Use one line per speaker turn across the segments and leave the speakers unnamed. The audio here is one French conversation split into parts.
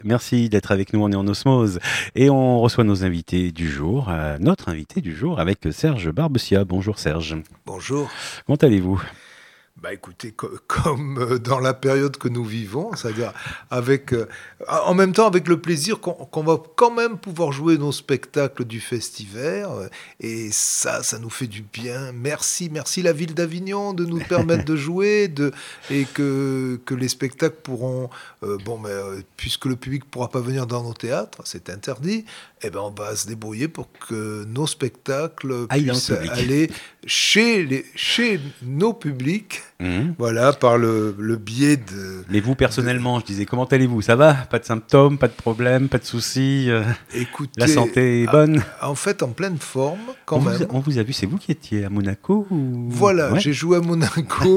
Merci d'être avec nous, on est en osmose et on reçoit nos invités du jour, notre invité du jour avec Serge Barbessia. Bonjour Serge,
Bonjour.
comment allez-vous?
Bah écoutez, comme dans la période que nous vivons, c'est-à-dire avec, en même temps avec le plaisir qu'on va quand même pouvoir jouer nos spectacles du Festivaire, et ça nous fait du bien. Merci la ville d'Avignon de nous permettre de jouer, et que les spectacles pourront, puisque le public pourra pas venir dans nos théâtres, c'est interdit, eh ben on va se débrouiller pour que nos spectacles
Ah, il est en
puissent
public.
aller chez nos publics.
Mhm.
Voilà, par le biais de...
Mais vous personnellement, je disais, comment allez-vous? Ça va? Pas de symptômes, pas de problèmes, pas de soucis? La
Écoutez,
santé est bonne?
en fait, en pleine forme,
On
quand
vous,
même.
on vous a vu, c'est vous qui étiez à Monaco ou...
Voilà,
Ouais.
j'ai joué à Monaco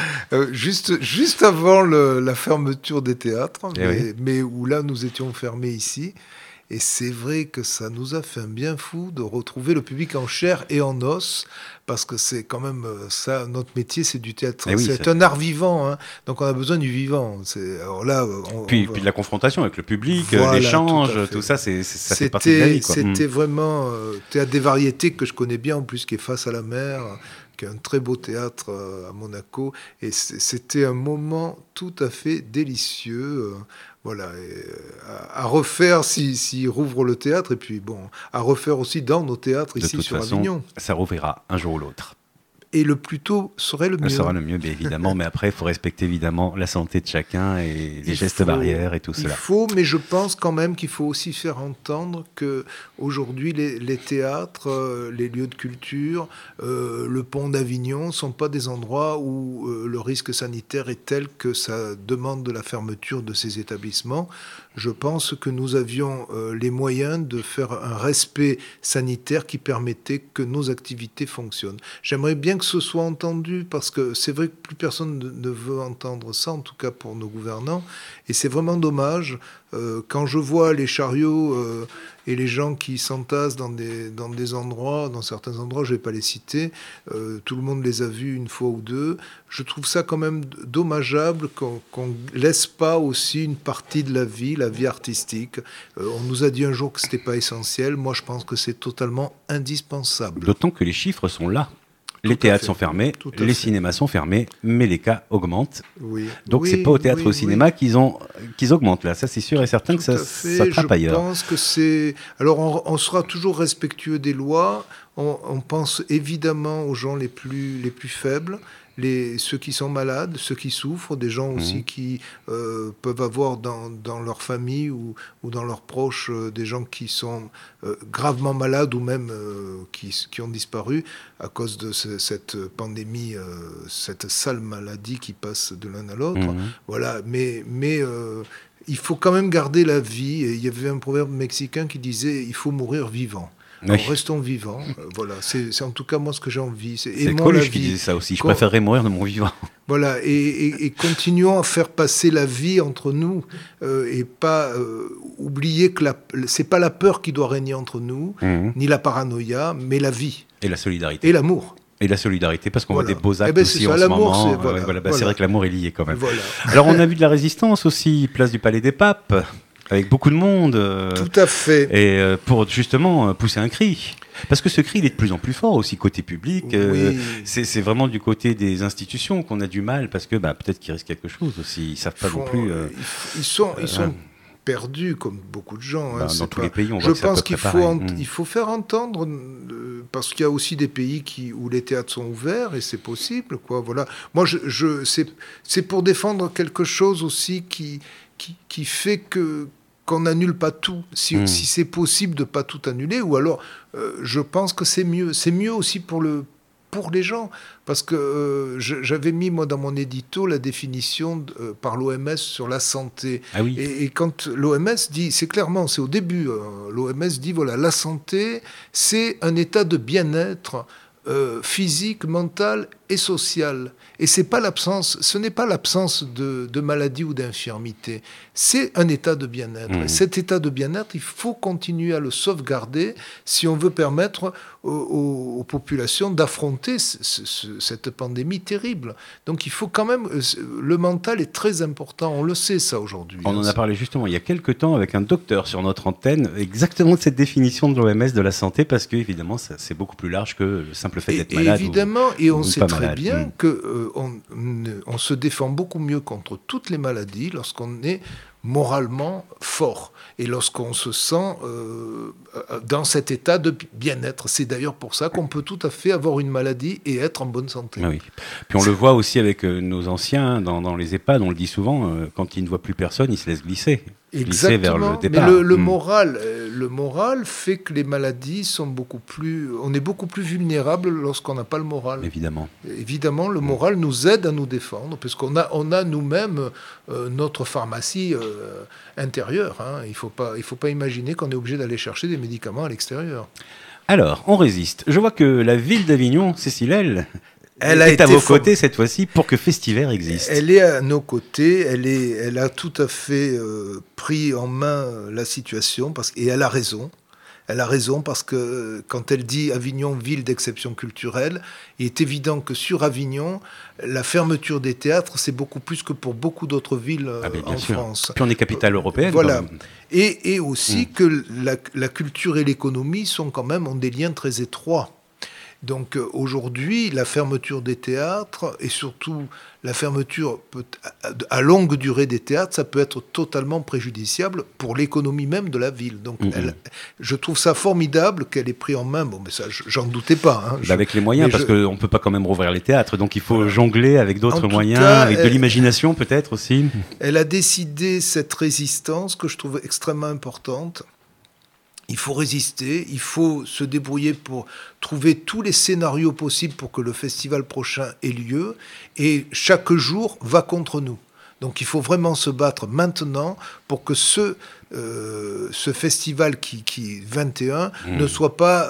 juste avant la fermeture des théâtres,
Eh oui.
mais où là, nous étions fermés ici. Et c'est vrai que ça nous a fait un bien fou de retrouver le public en chair et en os, parce que c'est quand même ça, notre métier, c'est du théâtre.
Eh oui,
C'est
ça-
un art vivant, hein, donc on a besoin du vivant. Alors là,
Puis,
on va...
puis de la confrontation avec le public,
Voilà,
l'échange,
tout à fait.
tout ça, ça fait partie de la vie, quoi.
C'était vraiment théâtre des variétés que je connais bien, en plus, qui est face à la mer, qui est un très beau théâtre à Monaco. Et c'était un moment tout à fait délicieux. Voilà, et, à refaire s'il rouvre le théâtre, et puis bon, à refaire aussi dans nos théâtres
De
ici
toute
sur
façon,
Avignon.
ça rouvrira un jour ou l'autre.
Et le plus tôt serait le
Ça
mieux.
sera le mieux, bien évidemment, mais après, il faut respecter évidemment la santé de chacun et les
Il
gestes
faut-
barrières et tout
Il
cela.
faut, mais je pense quand même qu'il faut aussi faire entendre que aujourd'hui les théâtres, les lieux de culture, le pont d'Avignon sont pas des endroits où le risque sanitaire est tel que ça demande de la fermeture de ces établissements. Je pense que nous avions les moyens de faire un respect sanitaire qui permettait que nos activités fonctionnent. J'aimerais bien que ce soit entendu, parce que c'est vrai que plus personne ne veut entendre ça, en tout cas pour nos gouvernants, et c'est vraiment dommage. Quand je vois les chariots et les gens qui s'entassent dans des endroits, dans certains endroits, je ne vais pas les citer, tout le monde les a vus une fois ou deux, je trouve ça quand même dommageable qu'on laisse pas aussi une partie de la vie artistique. On nous a dit un jour que c'était pas essentiel, moi je pense que c'est totalement indispensable.
D'autant que les chiffres sont là. Les
Tout à
théâtres
fait.
sont fermés,
Tout à
les
fait.
cinémas sont fermés, mais les cas augmentent.
Oui.
Donc c'est
Oui,
pas au théâtre et au
oui,
cinéma qu'ils augmentent là. Ça c'est sûr et certain que
tout à
ça
fait. Je
frappe ailleurs.
pense que c'est... Alors, on sera toujours respectueux des lois. On pense évidemment aux gens les plus faibles, ceux qui sont malades, ceux qui souffrent, des gens aussi
Mhm.
qui peuvent avoir dans leur famille ou dans leurs proches des gens qui sont gravement malades ou même qui ont disparu à cause de cette pandémie, cette sale maladie qui passe de l'un à l'autre.
Mhm.
Voilà, mais il faut quand même garder la vie. Et il y avait un proverbe mexicain qui disait il faut mourir vivant.
Oui.
Alors restons vivants. Voilà, c'est en tout cas moi ce que j'ai envie.
C'est
Aimons la
Coluche qui
vie.
disait ça aussi. Je
Con-
préférerais mourir de mon vivant.
Voilà, et continuons à faire passer la vie entre nous et pas oublier que c'est pas la peur qui doit régner entre nous,
Mhm.
ni la paranoïa, mais la vie
Et la solidarité.
et l'amour.
Et la solidarité, parce qu'on
Voilà.
voit des beaux
Eh
actes
ben, c'est
aussi
ça,
en ce
l'amour,
moment.
c'est- voilà,
C'est
voilà.
vrai que l'amour est lié quand même.
Voilà.
Alors on a vu de la résistance aussi, place du Palais des Papes, avec beaucoup de monde.
Tout à fait.
Et pour justement pousser un cri. Parce que ce cri, il est de plus en plus fort aussi côté public.
Oui.
C'est vraiment du côté des institutions qu'on a du mal, parce que peut-être qu'ils risquent quelque chose aussi. Ils savent pas non plus.
Ils sont perdus comme beaucoup de gens. Hein,
Dans tous les pays, on voit
je
que c'est à
pense
peu près
qu'il
pareil.
il faut faire entendre, parce qu'il y a aussi des pays où les théâtres sont ouverts et c'est possible. Quoi, voilà. Moi, c'est pour défendre quelque chose aussi qui fait qu'on n'annule pas tout. Si c'est possible de pas tout annuler, ou alors je pense que c'est mieux. C'est mieux aussi pour les gens, parce que j'avais mis moi dans mon édito la définition par l'OMS sur la santé.
Ah oui.
Et quand l'OMS dit, c'est clairement, c'est au début, l'OMS dit voilà, la santé, c'est un état de bien-être physique, mental et social. Et ce n'est pas l'absence de maladie ou d'infirmité, c'est un état de bien-être. Et cet état de bien-être, il faut continuer à le sauvegarder si on veut permettre aux populations d'affronter cette pandémie terrible. Donc il faut quand même... Le mental est très important, on le sait ça aujourd'hui.
On en a parlé justement il y a quelques temps avec un docteur sur notre antenne, exactement de cette définition de l'OMS de la santé, parce que évidemment c'est beaucoup plus large que le simple fait d'être malade.
Évidemment, et on sait très bien qu'on se défend beaucoup mieux contre toutes les maladies lorsqu'on est moralement fort et lorsqu'on se sent dans cet état de bien-être. C'est d'ailleurs pour ça qu'on peut tout à fait avoir une maladie et être en bonne santé.
Oui. Puis on le voit aussi avec nos anciens dans les EHPAD, on le dit souvent, quand ils ne voient plus personne, ils se laissent glisser. Exactement. Vers le départ.
Mais le moral fait que les maladies sont on est beaucoup plus vulnérable lorsqu'on n'a pas le moral. Évidemment, le moral nous aide à nous défendre, puisqu'on a nous-mêmes notre pharmacie intérieure. Hein. Il faut pas imaginer qu'on est obligé d'aller chercher des médicaments à l'extérieur.
Alors, on résiste. Je vois que la ville d'Avignon, Cécile, elle est à vos côtés cette fois-ci pour que Festivaire existe.
Elle est à nos côtés, elle a tout à fait pris en main la situation, et elle a raison. Elle a raison parce que quand elle dit Avignon, ville d'exception culturelle, il est évident que sur Avignon, la fermeture des théâtres, c'est beaucoup plus que pour beaucoup d'autres villes en France.
Puis on est capitale européenne.
Voilà. Et aussi que la culture et l'économie ont des liens très étroits. Donc aujourd'hui, la fermeture des théâtres et surtout la fermeture à longue durée des théâtres, ça peut être totalement préjudiciable pour l'économie même de la ville. Donc je trouve ça formidable qu'elle ait pris en main. Bon, mais ça, j'en doutais pas. Hein.
Avec les moyens, parce qu'on ne peut pas quand même rouvrir les théâtres. Donc il faut jongler avec d'autres moyens, avec de l'imagination peut-être aussi.
Elle a décidé cette résistance que je trouve extrêmement importante. Il faut résister, il faut se débrouiller pour trouver tous les scénarios possibles pour que le festival prochain ait lieu. Et chaque jour va contre nous. Donc il faut vraiment se battre maintenant pour que ce festival qui 21 ne soit pas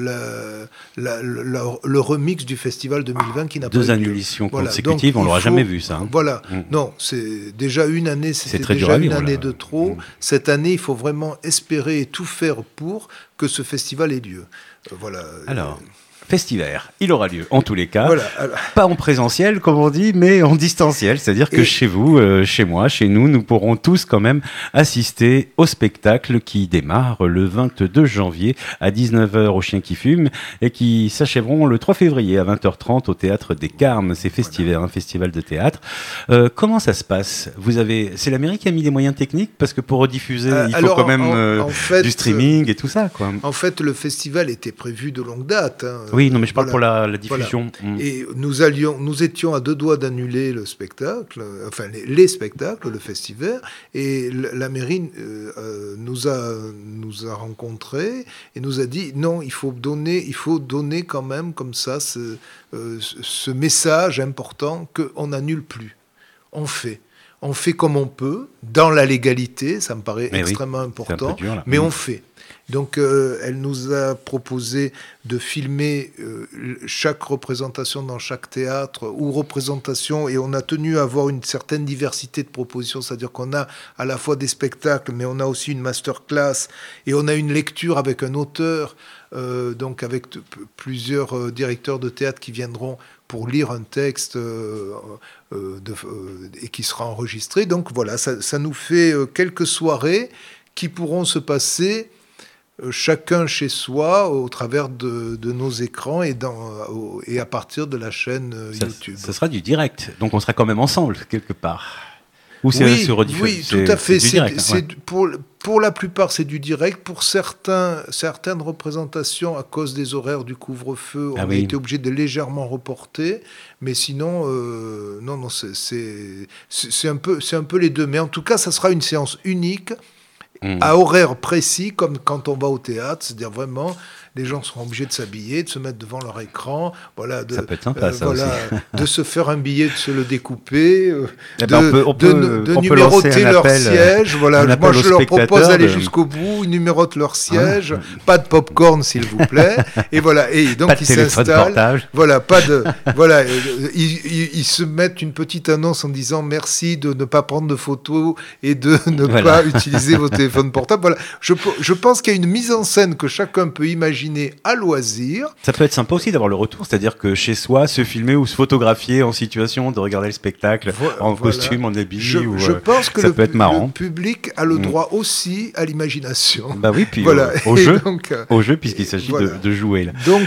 le remix du festival 2020 qui n'a pas eu lieu.
2 annulations consécutives, on ne l'aura jamais vu ça.
Voilà, non, c'est déjà une année, c'était déjà une année de trop. Cette année, il faut vraiment espérer et tout faire pour que ce festival ait lieu. Voilà.
Alors... Festivaire, il aura lieu en tous les cas, pas en présentiel comme on dit, mais en distanciel, c'est-à-dire que chez vous, chez moi, chez nous pourrons tous quand même assister au spectacle qui démarre le 22 janvier à 19h au Chien qui fume et qui s'achèveront le 3 février à 20h30 au Théâtre des Carmes. C'est Festivaire, un festival de théâtre. Comment ça se passe ? C'est la mairie qui a mis les moyens techniques parce que pour rediffuser, il faut quand même du streaming et tout ça, quoi.
En fait, le festival était prévu de longue date. Hein.
Oui, non, mais je parle pour la diffusion.
Voilà. Et nous étions à 2 doigts d'annuler le spectacle, enfin les spectacles, le festival, et la mairie nous a rencontrés et nous a dit non, il faut donner quand même comme ça ce message important qu'on n'annule plus. On fait comme on peut, dans la légalité, ça me paraît extrêmement important, dur, mais on fait. Donc elle nous a proposé de filmer chaque représentation dans chaque théâtre ou représentation, et on a tenu à avoir une certaine diversité de propositions, c'est-à-dire qu'on a à la fois des spectacles, mais on a aussi une masterclass, et on a une lecture avec un auteur, donc avec plusieurs directeurs de théâtre qui viendront pour lire un texte et qui sera enregistré. Donc voilà, ça nous fait quelques soirées qui pourront se passer chacun chez soi au travers de nos écrans et à partir de la chaîne YouTube.
Ça sera du direct, donc on sera quand même ensemble quelque part. Ou c'est sur rediffusé.
Oui, tout à fait. Pour la plupart, c'est du direct. Pour certaines représentations, à cause des horaires du couvre-feu, on a été obligé de légèrement reporter. Mais sinon, non, c'est un peu les deux. Mais en tout cas, ça sera une séance unique, à horaire précis, comme quand on va au théâtre. C'est-à-dire vraiment les gens seront obligés de s'habiller, de se mettre devant leur écran, voilà,
ça peut être sympa, ça
voilà,
aussi.
de se faire un billet, de se le découper,
on peut
numéroter leur siège. Voilà, moi je leur propose d'aller jusqu'au bout, ils numérotent leur siège, pas de popcorn s'il vous plaît, et voilà, et donc ils s'installent. Voilà, voilà, ils se mettent une petite annonce en disant merci de ne pas prendre de photos et de ne pas utiliser vos téléphones portables. Voilà, je pense qu'il y a une mise en scène que chacun peut imaginer à loisir.
Ça peut être sympa aussi d'avoir le retour, c'est-à-dire que chez soi, se filmer ou se photographier en situation de regarder le spectacle en costume, en habit.
Je pense que
peut être marrant.
Le public a le droit aussi à l'imagination.
Bah oui, puis
voilà.
au jeu puisqu'il s'agit de jouer. Là.
Donc,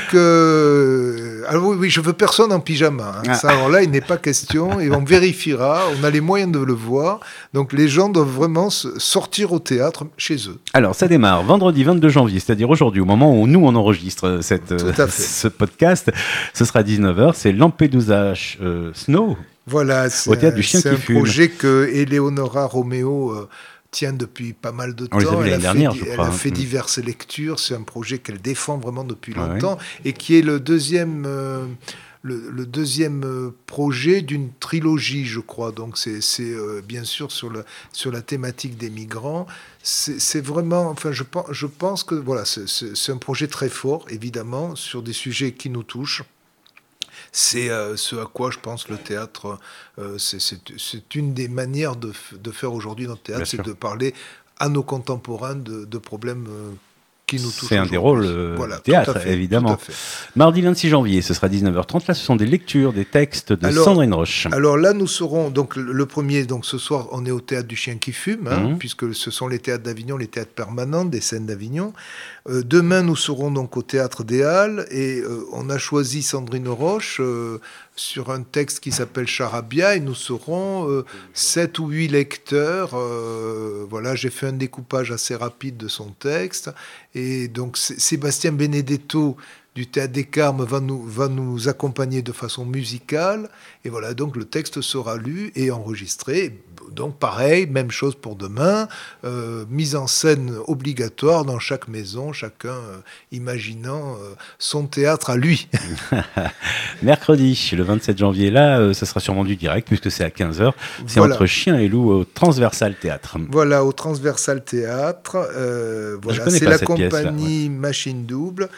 alors oui, je veux personne en pyjama. Ça, alors là, il n'est pas question et on vérifiera. On a les moyens de le voir. Donc, les gens doivent vraiment sortir au théâtre chez eux.
Alors, ça démarre vendredi 22 janvier, c'est-à-dire aujourd'hui, au moment où nous, on enregistre ce podcast. Ce sera 19h, c'est Lampedusa Snow.
Voilà,
au théâtre du Chien qui fume.
C'est un projet que Eleonora Romeo tient depuis pas mal de temps.
On les a vus l'année dernière, je crois.
Elle a fait diverses lectures. C'est un projet qu'elle défend vraiment depuis longtemps et qui est le deuxième... Le deuxième projet d'une trilogie, je crois. Donc, c'est bien sûr sur la thématique des migrants. C'est vraiment... Enfin, je pense que voilà, c'est un projet très fort, évidemment, sur des sujets qui nous touchent. C'est ce à quoi je pense le théâtre, c'est une des manières de faire aujourd'hui notre théâtre, c'est de parler à nos contemporains de problèmes qui nous touchent.
C'est un des rôles du théâtre, évidemment. Mardi 26 janvier, ce sera 19h30. Là, ce sont des lectures, des textes de Sandrine Roche.
Alors là, nous serons, donc le premier, donc ce soir, on est au théâtre du Chien qui fume, puisque ce sont les théâtres d'Avignon, les théâtres permanents des scènes d'Avignon. Demain, nous serons donc au théâtre des Halles et on a choisi Sandrine Roche sur un texte qui s'appelle Charabia et nous serons 7 ou 8 lecteurs. Voilà, j'ai fait un découpage assez rapide de son texte et donc Sébastien Benedetto du Théâtre des Carmes va nous accompagner de façon musicale et voilà, donc le texte sera lu et enregistré. Donc pareil, même chose pour demain, mise en scène obligatoire dans chaque maison, chacun imaginant son théâtre à lui.
Mercredi, le 27 janvier, là, ça sera sûrement du direct puisque c'est à 15h. C'est entre Chien et Loup au Transversal Théâtre.
Voilà, au Transversal Théâtre. Voilà, c'est la compagnie Machine Double.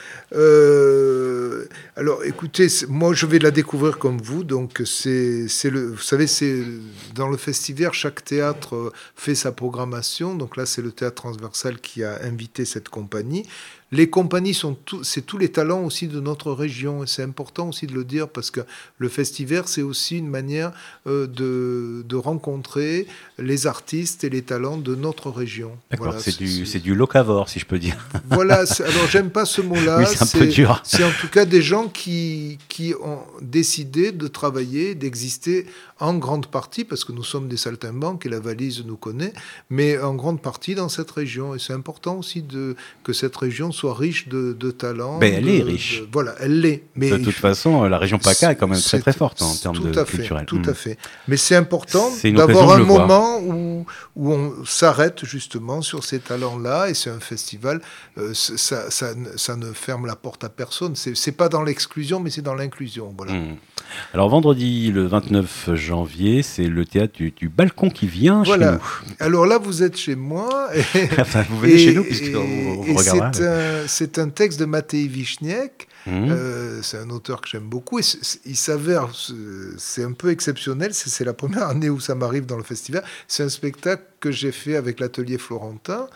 Alors écoutez, moi je vais la découvrir comme vous, donc vous savez, c'est dans le festival, chaque théâtre fait sa programmation, donc là c'est le Théâtre Transversal qui a invité cette compagnie. Les compagnies c'est tous les talents aussi de notre région et c'est important aussi de le dire parce que le festival c'est aussi une manière de rencontrer les artistes et les talents de notre région.
D'accord, voilà, c'est du locavore si je peux dire.
Voilà, alors j'aime pas ce mot-là.
Oui, c'est un peu dur.
C'est en tout cas des gens qui ont décidé de travailler, d'exister en grande partie, parce que nous sommes des saltimbanques et la valise nous connaît, mais en grande partie dans cette région. Et c'est important aussi que cette région soit riche de talents.
Ben, elle est riche.
Voilà, elle l'est. Mais
de toute façon, la région PACA est quand même très très forte en termes de culturel.
Tout à fait. Mais c'est important d'avoir un moment où on s'arrête justement sur ces talents-là, et c'est un festival, ça ne ferme la porte à personne. C'est pas dans l'exclusion, mais c'est dans l'inclusion. Voilà.
Alors vendredi, le 29 janvier, c'est le théâtre du Balcon qui vient chez nous.
Alors là, vous êtes chez moi.
Enfin, vous venez chez nous puisqu'on regardera.
C'est un texte de Matej Wiśniewski. C'est un auteur que j'aime beaucoup. Et il s'avère, c'est un peu exceptionnel. C'est la première année où ça m'arrive dans le festival. C'est un spectacle que j'ai fait avec l'Atelier Florentin,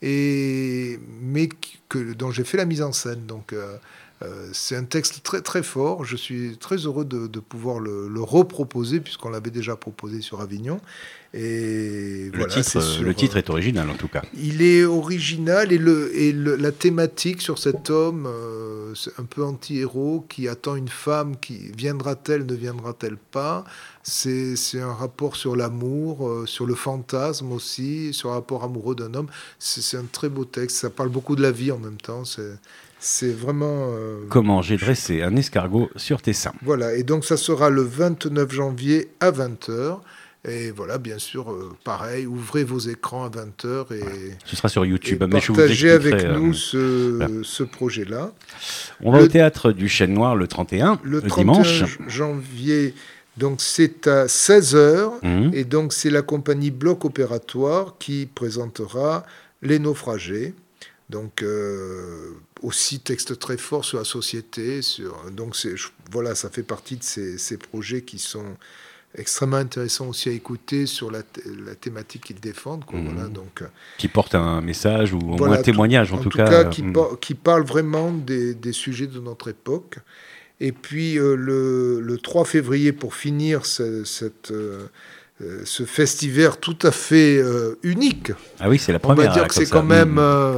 dont j'ai fait la mise en scène. Donc, c'est un texte très très fort. Je suis très heureux de pouvoir le reproposer puisqu'on l'avait déjà proposé sur Avignon. Et
le titre est original en tout cas.
Il est original et la thématique sur cet homme, c'est un peu anti-héros qui attend une femme, qui viendra-t-elle, ne viendra-t-elle pas. C'est un rapport sur l'amour, sur le fantasme aussi, sur le rapport amoureux d'un homme. C'est un très beau texte. Ça parle beaucoup de la vie en même temps. C'est vraiment...
Comment j'ai dressé un escargot sur tes seins.
Voilà, et donc ça sera le 29 janvier à 20h. Et voilà, bien sûr, pareil, ouvrez vos écrans à 20h et
ce sera sur YouTube.
Et
Mais
partagez avec nous ce projet-là.
On va au théâtre du Chêne Noir le 31,
le
dimanche.
31 janvier, donc c'est à 16h, et donc c'est la compagnie Bloc Opératoire qui présentera Les Naufragés. Donc aussi texte très fort sur la société. Donc voilà, ça fait partie de ces projets qui sont extrêmement intéressant aussi à écouter sur la thématique qu'ils défendent. Voilà, donc,
qui porte un message ou au moins un témoignage, en tout cas.
Qui parle vraiment des sujets de notre époque. Et puis le 3 février, pour finir ce festival tout à fait unique.
Ah oui, c'est la première.
On va dire que c'est quand même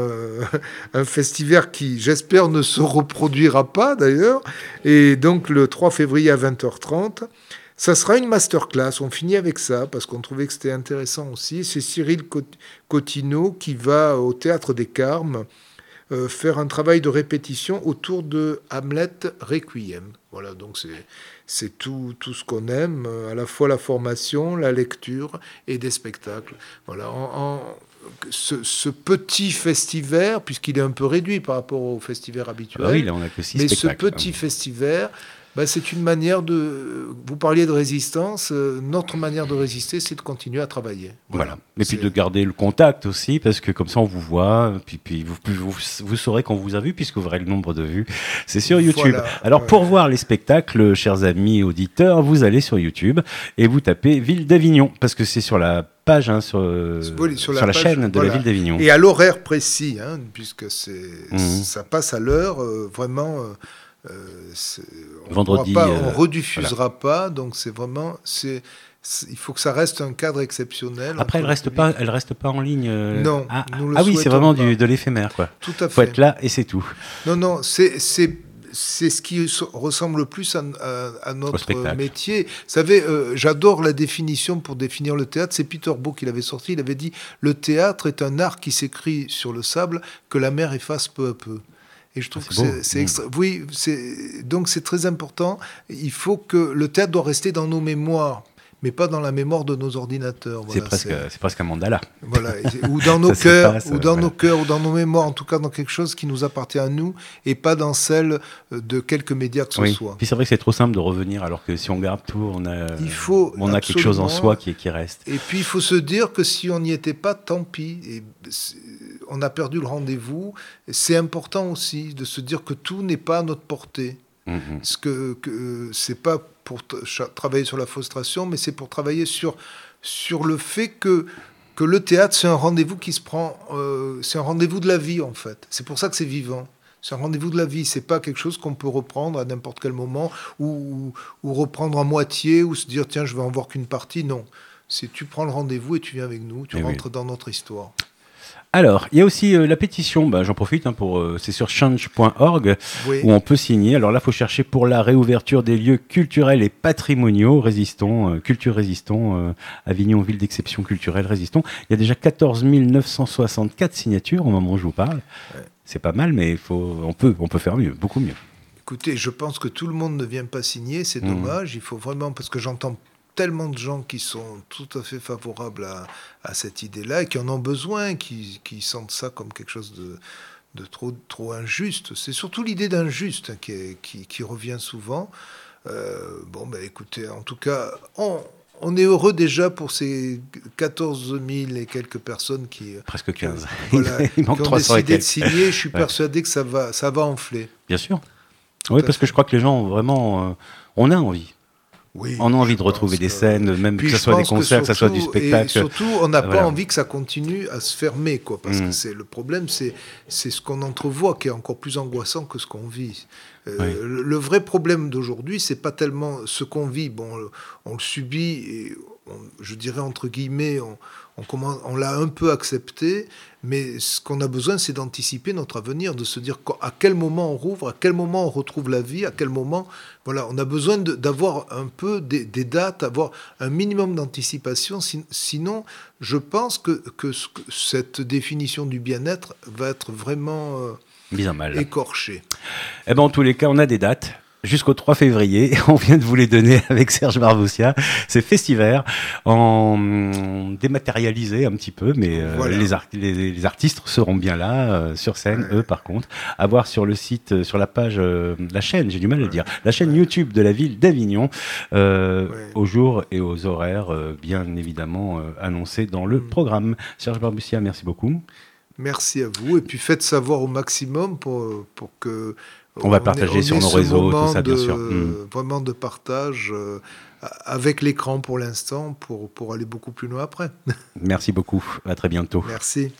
un festival qui, j'espère, ne se reproduira pas d'ailleurs. Et donc le 3 février à 20h30, ça sera une masterclass. On finit avec ça parce qu'on trouvait que c'était intéressant aussi. C'est Cyril Cotineau qui va au Théâtre des Carmes faire un travail de répétition autour de Hamlet Requiem. Voilà, donc c'est tout ce qu'on aime, à la fois la formation, la lecture et des spectacles. Voilà, ce petit festival, puisqu'il est un peu réduit par rapport au festival habituel,
oui, là, on a que 6 spectacles.
Ce petit festival, c'est une manière de... Vous parliez de résistance, notre manière de résister, c'est de continuer à travailler.
Voilà. Et puis de garder le contact aussi, parce que comme ça on vous voit, puis vous saurez qu'on vous a vu, puisque vous verrez le nombre de vues, c'est sur YouTube. Voilà. Alors pour voir les spectacles, chers amis auditeurs, vous allez sur YouTube et vous tapez Ville d'Avignon, parce que c'est sur la page, sur la chaîne de la Ville d'Avignon.
Et à l'horaire précis, puisque ça passe à l'heure, vraiment...
vendredi,
on rediffusera pas, donc c'est vraiment, il faut que ça reste un cadre exceptionnel.
Après, elle reste pas en ligne.
Non.
Oui, c'est vraiment de l'éphémère, quoi.
Tout à fait.
Faut être là et c'est tout.
Non, c'est ce qui ressemble le plus à notre métier. Vous savez, j'adore la définition pour définir le théâtre. C'est Peter Beau qui l'avait sorti. Il avait dit « Le théâtre est un art qui s'écrit sur le sable que la mer efface peu à peu ». Et je trouve que c'est extra... Oui, donc c'est très important. Il faut que le théâtre doit rester dans nos mémoires, mais pas dans la mémoire de nos ordinateurs. Voilà,
c'est presque un mandala.
Voilà, ou dans nos cœurs, ou dans nos cœurs, ou dans nos mémoires, en tout cas dans quelque chose qui nous appartient à nous, et pas dans celle de quelques médias que ce soit.
Puis c'est vrai que c'est trop simple de revenir, alors que si on garde tout, on a quelque chose en soi qui reste.
Et puis il faut se dire que si on n'y était pas, tant pis. Et on a perdu le rendez-vous. C'est important aussi de se dire que tout n'est pas à notre portée. Parce que c'est pas pour travailler sur la frustration, mais c'est pour travailler sur le fait que le théâtre, c'est un rendez-vous qui se prend... c'est un rendez-vous de la vie, en fait. C'est pour ça que c'est vivant. C'est un rendez-vous de la vie. C'est pas quelque chose qu'on peut reprendre à n'importe quel moment ou reprendre à moitié ou se dire, tiens, je vais en voir qu'une partie. Non. C'est tu prends le rendez-vous et tu viens avec nous. Tu rentres dans notre histoire.
Alors, il y a aussi la pétition, j'en profite, c'est sur change.org, où on peut signer. Alors là, il faut chercher pour la réouverture des lieux culturels et patrimoniaux résistants, culture résistant, Avignon, ville d'exception culturelle résistant. Il y a déjà 14 964 signatures au moment où je vous parle. C'est pas mal, mais on peut faire mieux, beaucoup mieux.
Écoutez, je pense que tout le monde ne vient pas signer, c'est dommage. Il faut vraiment, parce que j'entends tellement de gens qui sont tout à fait favorables à cette idée-là et qui en ont besoin, qui sentent ça comme quelque chose de trop injuste. C'est surtout l'idée d'injuste qui revient souvent. Écoutez, en tout cas, on est heureux déjà pour ces 14 000 et quelques personnes qui...
Presque 15.
Il manque 300 décidé de signer. Je suis persuadé que ça va enfler.
Bien sûr. Oui, parce que je crois que les gens ont vraiment... on a envie.
Oui,
on a envie de retrouver des scènes, même que ce soit des concerts, que ce soit du spectacle.
Et surtout, on n'a pas envie que ça continue à se fermer, quoi, parce que le problème, c'est ce qu'on entrevoit qui est encore plus angoissant que ce qu'on vit. Le vrai problème d'aujourd'hui, c'est pas tellement ce qu'on vit. Bon, on le subit, et je dirais entre guillemets, on l'a un peu accepté, mais ce qu'on a besoin, c'est d'anticiper notre avenir, de se dire à quel moment on rouvre, à quel moment on retrouve la vie, à quel moment... Voilà, on a besoin d'avoir un peu des dates, avoir un minimum d'anticipation. Sinon, je pense que cette définition du bien-être va être vraiment
mise en mal,
écorchée.
En tous les cas, on a des dates. jusqu'au 3 février. On vient de vous les donner avec Serge Barboussia. C'est Festivaire, en dématérialisé un petit peu, mais voilà. les artistes seront bien là, sur scène, eux par contre. À voir sur le site, sur la page, la chaîne, j'ai du mal à le dire, la chaîne YouTube de la ville d'Avignon, aux jours et aux horaires, bien évidemment annoncés dans le programme. Serge Barboussia, merci beaucoup.
Merci à vous, et puis faites savoir au maximum pour que...
On va partager sur nos réseaux, tout ça, bien sûr.
Vraiment de partage avec l'écran pour l'instant, pour aller beaucoup plus loin après.
Merci beaucoup, à très bientôt.
Merci.